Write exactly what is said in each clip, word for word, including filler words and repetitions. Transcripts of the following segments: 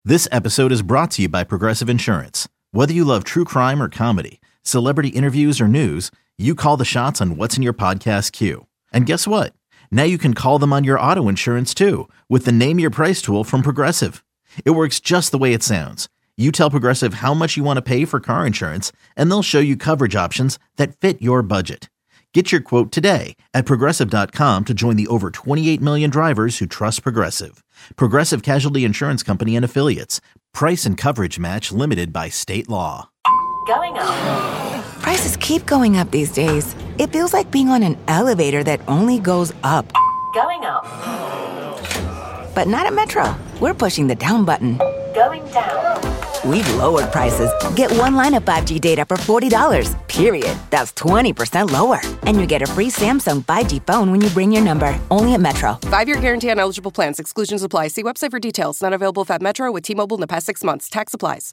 This episode is brought to you by Progressive Insurance. Whether you love true crime or comedy, celebrity interviews or news, you call the shots on what's in your podcast queue. And guess what? Now you can call them on your auto insurance too with the Name Your Price tool from Progressive. It works just the way it sounds. You tell Progressive how much you want to pay for car insurance, and they'll show you coverage options that fit your budget. Get your quote today at Progressive dot com to join the over twenty-eight million drivers who trust Progressive. Progressive Casualty Insurance Company and Affiliates. Price and coverage match limited by state law. Going up. Prices keep going up these days. It feels like being on an elevator that only goes up. Going up. But not at Metro. We're pushing the down button. Going down. We've lowered prices. Get one line of five G data for forty dollars, period. That's twenty percent lower. And you get a free Samsung five G phone when you bring your number. Only at Metro. Five-year guarantee on eligible plans. Exclusions apply. See website for details. Not available at Metro with T-Mobile in the past six months. Tax applies.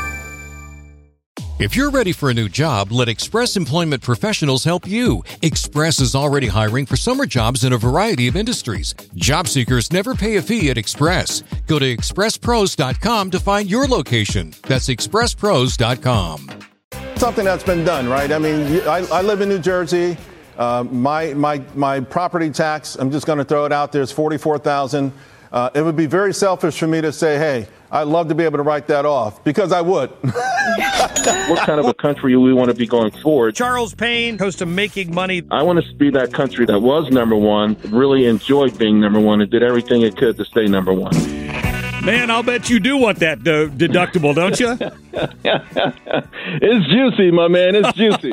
If you're ready for a new job, let Express Employment Professionals help you. Express is already hiring for summer jobs in a variety of industries. Job seekers never pay a fee at Express. Go to express pros dot com to find your location. That's express pros dot com. Something that's been done, right? I mean, I, I live in New Jersey. Uh, my my my property tax, I'm just going to throw it out there, is forty-four thousand dollars. Uh, it would be very selfish for me to say, hey, I'd love to be able to write that off, because I would. What kind of a country we want to be going forward? Charles Payne, host of Making Money. I want to be that country that was number one, really enjoyed being number one, and did everything it could to stay number one. Man, I'll bet you do want that uh, deductible, don't you? It's juicy, my man. It's juicy.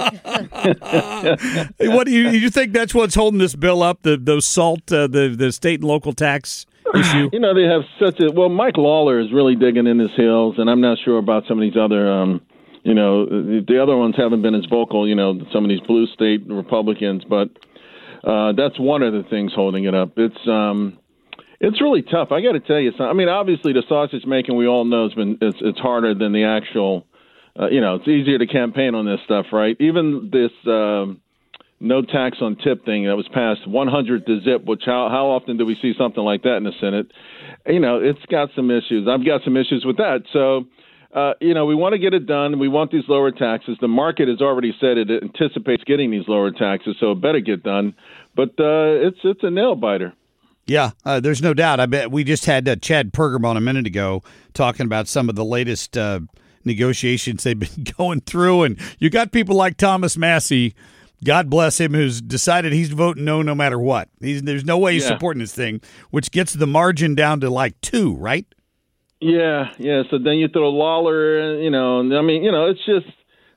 What do you you think that's what's holding this bill up? The those salt, uh, the the state and local tax issue. You know, they have such a well. Mike Lawler is really digging in his heels, and I'm not sure about some of these other. Um, you know, the other ones haven't been as vocal. You know, some of these blue state Republicans, but uh, that's one of the things holding it up. It's um, it's really tough. I got to tell you something. I mean, obviously, the sausage making we all know has been it's, it's harder than the actual. Uh, you know, it's easier to campaign on this stuff, right? Even this. Um, No tax on tip thing that was passed one hundred to zip, which how, how often do we see something like that in the Senate? You know, it's got some issues. I've got some issues with that. So, uh, you know, we want to get it done. We want these lower taxes. The market has already said it anticipates getting these lower taxes, so it better get done. But uh, it's it's a nail biter. Yeah, uh, there's no doubt. I bet we just had uh, Chad Pergamon a minute ago talking about some of the latest uh, negotiations they've been going through. And you got people like Thomas Massie, God bless him, who's decided he's voting no no matter what. He's, there's no way he's yeah. supporting this thing, which gets the margin down to like two, right? Yeah, yeah. So then you throw Lawler, you know, I mean, you know, it's just,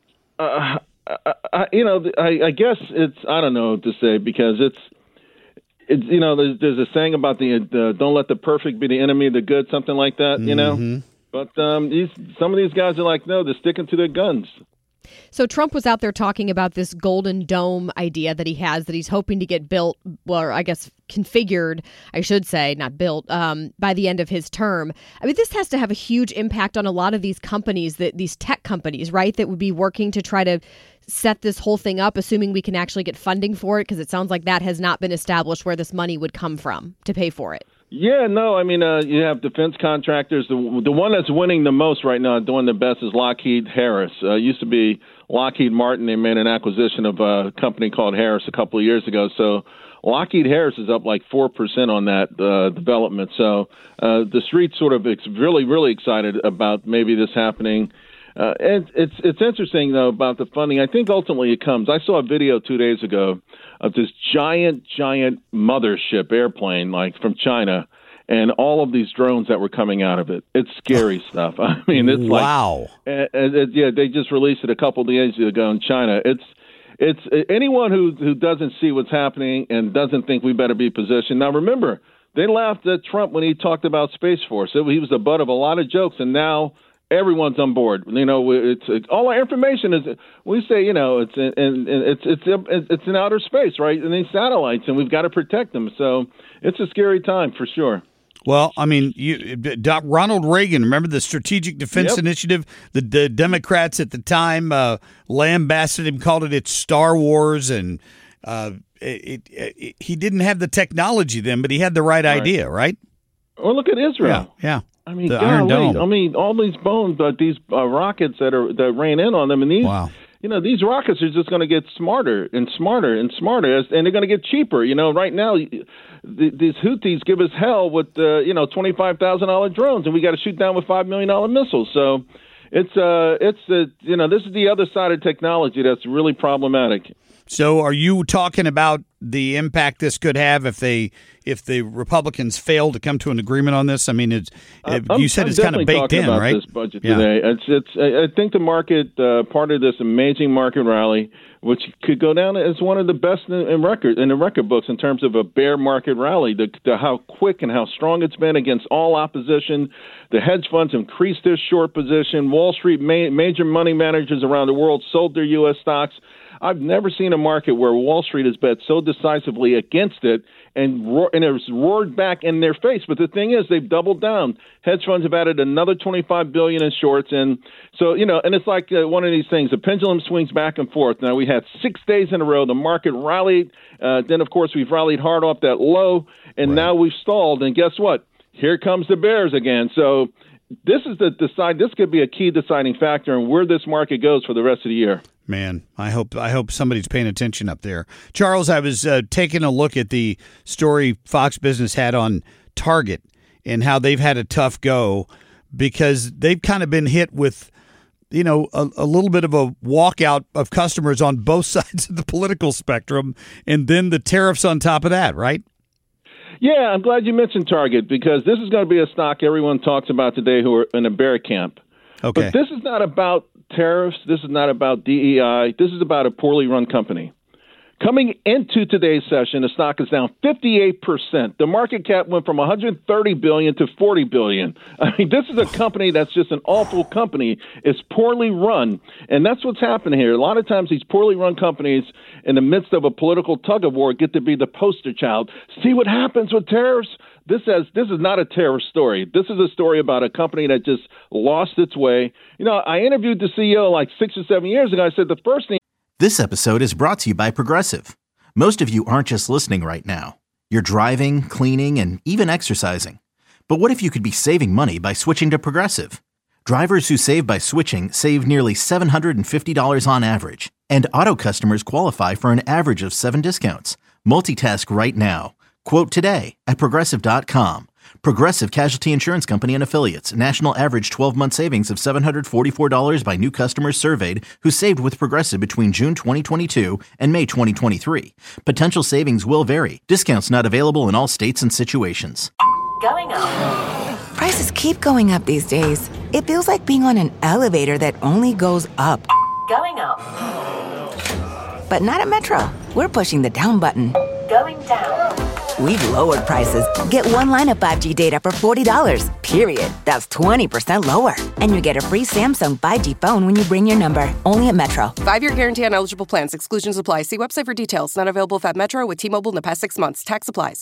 uh, I, I, you know, I, I guess it's, I don't know what to say, because it's, it's you know, there's, there's a saying about the, the don't let the perfect be the enemy of the good, something like that, you mm-hmm. know? But um, these some of these guys are like, no, they're sticking to their guns. So Trump was out there talking about this Golden Dome idea that he has, that he's hoping to get built, or I guess configured, I should say, not built, um, by the end of his term. I mean, this has to have a huge impact on a lot of these companies, that these tech companies, right, that would be working to try to set this whole thing up, assuming we can actually get funding for it, because it sounds like that has not been established where this money would come from to pay for it. Yeah, no, I mean, uh, you have defense contractors. The, the one that's winning the most right now, doing the best, is Lockheed Harris. Uh, used to be Lockheed Martin. They made an acquisition of a company called Harris a couple of years ago. So Lockheed Harris is up like four percent on that uh, development. So uh, the street's sort of ex- really, really excited about maybe this happening. Uh, and it's it's interesting, though, about the funding. I think ultimately it comes. I saw a video two days ago of this giant, giant mothership airplane, like from China, and all of these drones that were coming out of it. It's scary stuff. I mean, it's wow. like, wow. Uh, uh, yeah, they just released it a couple of days ago in China. It's it's uh, anyone who who doesn't see what's happening and doesn't think we better be positioned. Now, remember, they laughed at Trump when he talked about Space Force. It, he was the butt of a lot of jokes, and now everyone's on board. You know, it's, it's all our information is. We say, you know, it's in, in, it's it's it's in outer space, right? And these satellites, and we've got to protect them. So it's a scary time for sure. Well, I mean, you, Ronald Reagan, remember the Strategic Defense Yep. Initiative? The, the Democrats at the time uh, lambasted him, called it its Star Wars, and uh, it, it, it, he didn't have the technology then, but he had the right, right. idea, right? Well, look at Israel. Yeah, yeah. I mean, the Iron golly, Dome. I mean, all these bones, uh, these uh, rockets that are that rain in on them, and these, wow. you know, these rockets are just going to get smarter and smarter and smarter, as, and they're going to get cheaper. You know, right now, the, these Houthis give us hell with, uh, you know, twenty-five thousand dollars drones, and we got to shoot down with five million dollars missiles. So it's, uh, it's uh, you know, this is the other side of technology that's really problematic. So are you talking about the impact this could have if they if the Republicans fail to come to an agreement on this? I mean, it's, I'm, you said I'm it's kind of baked in, about right? This budget yeah. today. It's it's. I think the market uh, part of this amazing market rally, which could go down as one of the best in, in record in the record books in terms of a bear market rally. The, the how quick and how strong it's been against all opposition. The hedge funds increased their short position. Wall Street ma- major money managers around the world sold their U S stocks. I've never seen a market where Wall Street has bet so decisively against it and ro- and it's roared back in their face. But the thing is, they've doubled down. Hedge funds have added another twenty-five billion dollars in shorts, and so you know, and it's like uh, one of these things. The pendulum swings back and forth. Now we had six days in a row. The market rallied. Uh, then, of course, we've rallied hard off that low, and right. now we've stalled. And guess what? Here comes the bears again. So this is the decide. This could be a key deciding factor in where this market goes for the rest of the year. Man, I hope I hope somebody's paying attention up there. Charles, I was uh, taking a look at the story Fox Business had on Target and how they've had a tough go because they've kind of been hit with, you know, a, a little bit of a walkout of customers on both sides of the political spectrum, and then the tariffs on top of that, right? Yeah, I'm glad you mentioned Target because this is going to be a stock everyone talks about today who are in a bear camp. Okay. But this is not about tariffs. This is not about D E I. This is about a poorly run company. Coming into today's session, the stock is down fifty-eight percent. The market cap went from one hundred thirty billion dollars to forty billion dollars. I mean, this is a company that's just an awful company. It's poorly run, and that's what's happening here. A lot of times these poorly run companies, in the midst of a political tug-of-war, get to be the poster child. See what happens with tariffs? This has this is not a terrorist story. This is a story about a company that just lost its way. You know, I interviewed the C E O like six or seven years ago. I said the first thing. This episode is brought to you by Progressive. Most of you aren't just listening right now. You're driving, cleaning, and even exercising. But what if you could be saving money by switching to Progressive? Drivers who save by switching save nearly seven hundred fifty dollars on average. And auto customers qualify for an average of seven discounts. Multitask right now. Quote today at Progressive dot com. Progressive Casualty Insurance Company and Affiliates. National average twelve-month savings of seven hundred forty-four dollars by new customers surveyed who saved with Progressive between June twenty twenty-two and May twenty twenty-three. Potential savings will vary. Discounts not available in all states and situations. Going up. Prices keep going up these days. It feels like being on an elevator that only goes up. Going up. But not at Metro. We're pushing the down button. Going down. We've lowered prices. Get one line of five G data for forty dollars, period. That's twenty percent lower. And you get a free Samsung five G phone when you bring your number. Only at Metro. Five-year guarantee on eligible plans. Exclusions apply. See website for details. Not available if at Metro with T-Mobile in the past six months. Tax applies.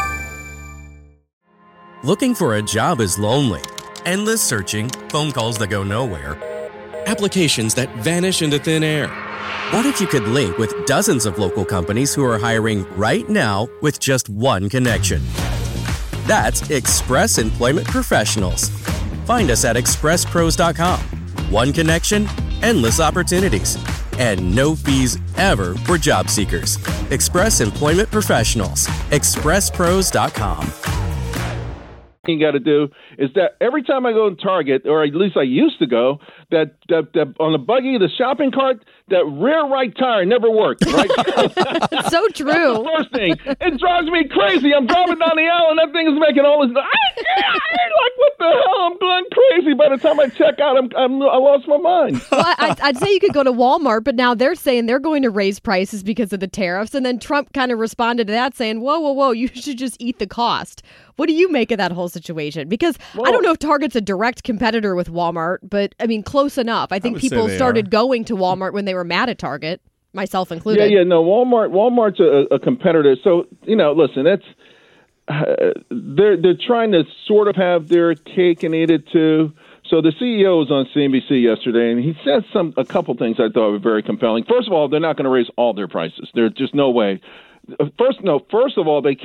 Looking for a job is lonely. Endless searching, phone calls that go nowhere, applications that vanish into thin air. What if you could link with dozens of local companies who are hiring right now with just one connection? That's Express Employment Professionals. Find us at express pros dot com. One connection, endless opportunities, and no fees ever for job seekers. Express Employment Professionals. express pros dot com. You got to do is that every time I go to Target, or at least I used to go, that, that, that on the buggy, the shopping cart, that rear right tire never worked. Right? It's so true. That's the first thing. It drives me crazy. I'm driving down the aisle and that thing is making all this. I, I, like what the hell? I'm going crazy. By the time I check out, I'm, I'm I lost my mind. Well, I, I'd say you could go to Walmart, but now they're saying they're going to raise prices because of the tariffs, and then Trump kind of responded to that, saying, "Whoa, whoa, whoa! You should just eat the cost." What do you make of that whole situation? Because well, I don't know if Target's a direct competitor with Walmart, but I mean, close enough. I think I people started are. going to Walmart when they were mad at Target, myself included. Yeah, yeah, no, Walmart, Walmart's a, a competitor. So, you know, listen, that's uh, they're they're trying to sort of have their cake and eat it too. So the C E O was on C N B C yesterday, and he said some a couple things I thought were very compelling. First of all, they're not going to raise all their prices. There's just no way. First, no. First of all, they can't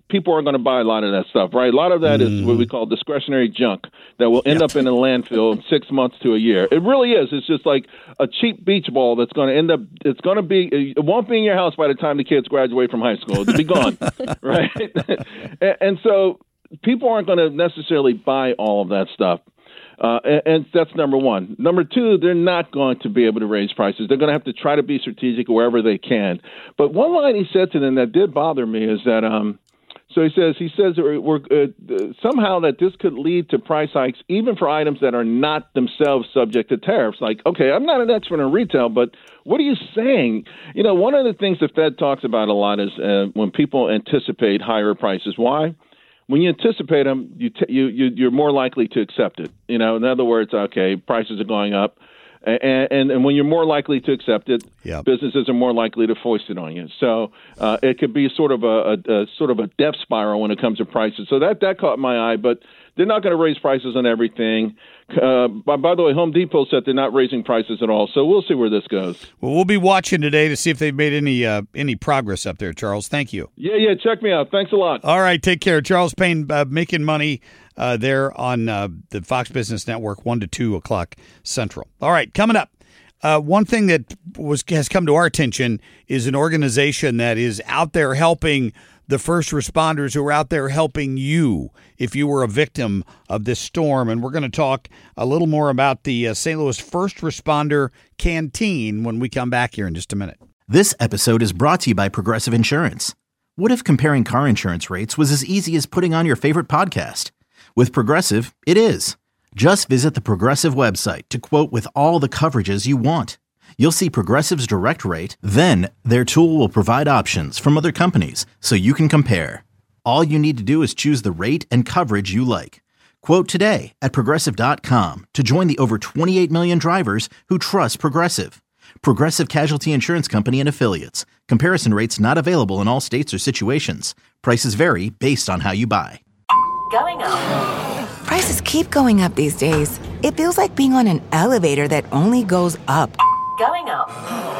people are going to buy a lot of that stuff, right? A lot of that mm. is what we call discretionary junk that will end yep. up in a landfill in six months to a year. It really is. It's just like a cheap beach ball that's going to end up, it's going to be, it won't be in your house by the time the kids graduate from high school. It'll be gone, right? and, and so people aren't going to necessarily buy all of that stuff. Uh, and, and that's number one. Number two, they're not going to be able to raise prices. They're going to have to try to be strategic wherever they can. But one line he said to them that did bother me is that, um, so he says, he says we're, we're uh, somehow that this could lead to price hikes even for items that are not themselves subject to tariffs. Like, okay, I'm not an expert in retail, but what are you saying? You know, one of the things the Fed talks about a lot is uh, when people anticipate higher prices. Why? When you anticipate them, you, t- you you you're more likely to accept it. You know, in other words, okay, prices are going up, and and, and when you're more likely to accept it, yep. businesses are more likely to foist it on you. So uh, it could be sort of a, a, a sort of a death spiral when it comes to prices. So that that caught my eye, but they're not going to raise prices on everything. Uh, by, by the way, Home Depot said they're not raising prices at all, so we'll see where this goes. Well, we'll be watching today to see if they've made any uh, any progress up there, Charles. Thank you. Yeah, yeah, check me out. Thanks a lot. All right, take care. Charles Payne, uh, making money uh, there on uh, the Fox Business Network, one to two o'clock Central. All right, coming up. Uh, one thing that was has come to our attention is an organization that is out there helping the first responders who are out there helping you if you were a victim of this storm. And we're going to talk a little more about the uh, Saint Louis First Responder Canteen when we come back here in just a minute. This episode is brought to you by Progressive Insurance. What if comparing car insurance rates was as easy as putting on your favorite podcast? With Progressive, it is. Just visit the Progressive website to quote with all the coverages you want. You'll see Progressive's direct rate, then their tool will provide options from other companies so you can compare. All you need to do is choose the rate and coverage you like. Quote today at Progressive dot com to join the over twenty-eight million drivers who trust Progressive. Progressive Casualty Insurance Company and Affiliates. Comparison rates not available in all states or situations. Prices vary based on how you buy. Going up. Prices keep going up these days. It feels like being on an elevator that only goes up. Going up.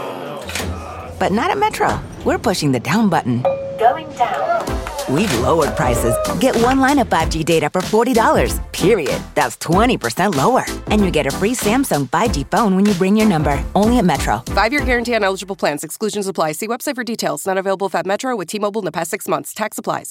But not at Metro. We're pushing the down button. Going down. We've lowered prices. Get one line of five G data for forty dollars, period. That's twenty percent lower. And you get a free Samsung five G phone when you bring your number. Only at Metro. Five-year guarantee on eligible plans. Exclusions apply. See website for details. Not available if at Metro with T-Mobile in the past six months. Tax applies.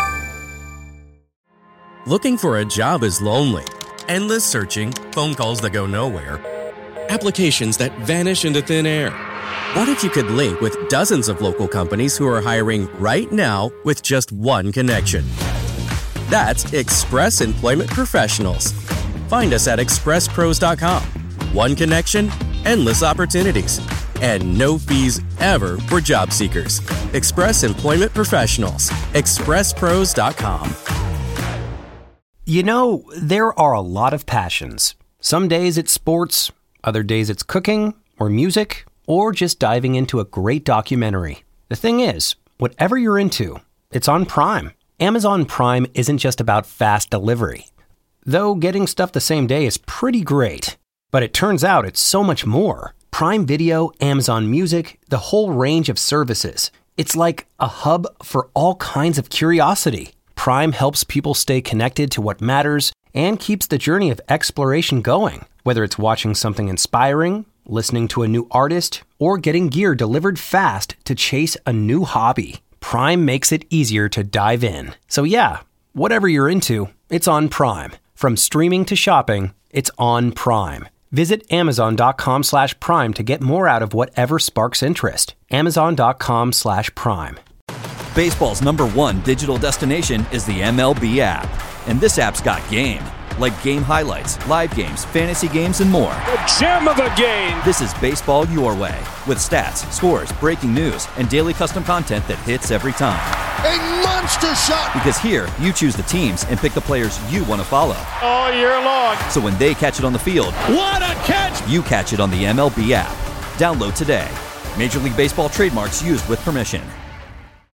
Looking for a job is lonely. Endless searching, phone calls that go nowhere, applications that vanish into thin air. What if you could link with dozens of local companies who are hiring right now with just one connection? That's Express Employment Professionals. Find us at express pros dot com. One connection, endless opportunities, and no fees ever for job seekers. Express Employment Professionals. express pros dot com. You know, there are a lot of passions. Some days it's sports, other days it's cooking or music, or just diving into a great documentary. The thing is, whatever you're into, it's on Prime. Amazon Prime isn't just about fast delivery. Though getting stuff the same day is pretty great. But it turns out it's so much more. Prime Video, Amazon Music, the whole range of services. It's like a hub for all kinds of curiosity. Prime helps people stay connected to what matters and keeps the journey of exploration going. Whether it's watching something inspiring, listening to a new artist, or getting gear delivered fast to chase a new hobby, Prime makes it easier to dive in. So yeah, whatever you're into, it's on Prime. From streaming to shopping, it's on Prime. Visit amazon.com slash prime to get more out of whatever sparks interest. Amazon.com slash prime. Baseball's number one digital destination is the M L B app. And this app's got game. Like game highlights, live games, fantasy games, and more. The gem of a game! This is baseball your way. With stats, scores, breaking news, and daily custom content that hits every time. A monster shot! Because here, you choose the teams and pick the players you want to follow. All year long. So when they catch it on the field, what a catch! You catch it on the M L B app. Download today. Major League Baseball trademarks used with permission.